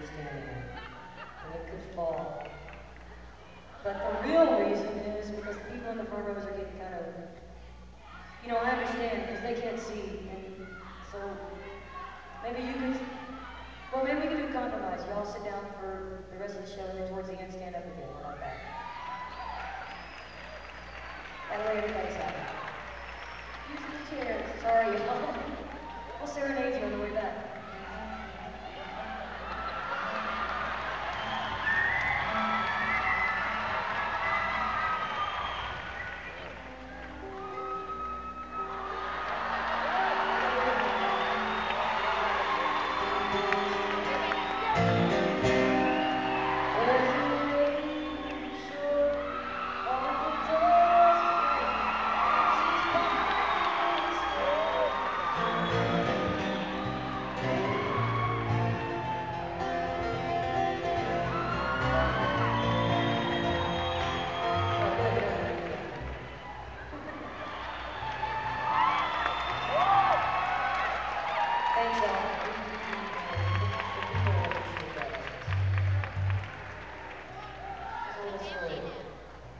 standing in. And it could fall. But the real reason is because the people in the front rows are getting kind of, I understand because they can't see. And so maybe you could, well, maybe we can do a compromise. You all sit down for the rest of the show and then towards the end stand up again. How about that? That way everybody's happy. Use the chairs. Sorry, y'all. We'll serenade you on the way back. Thanks, y'all.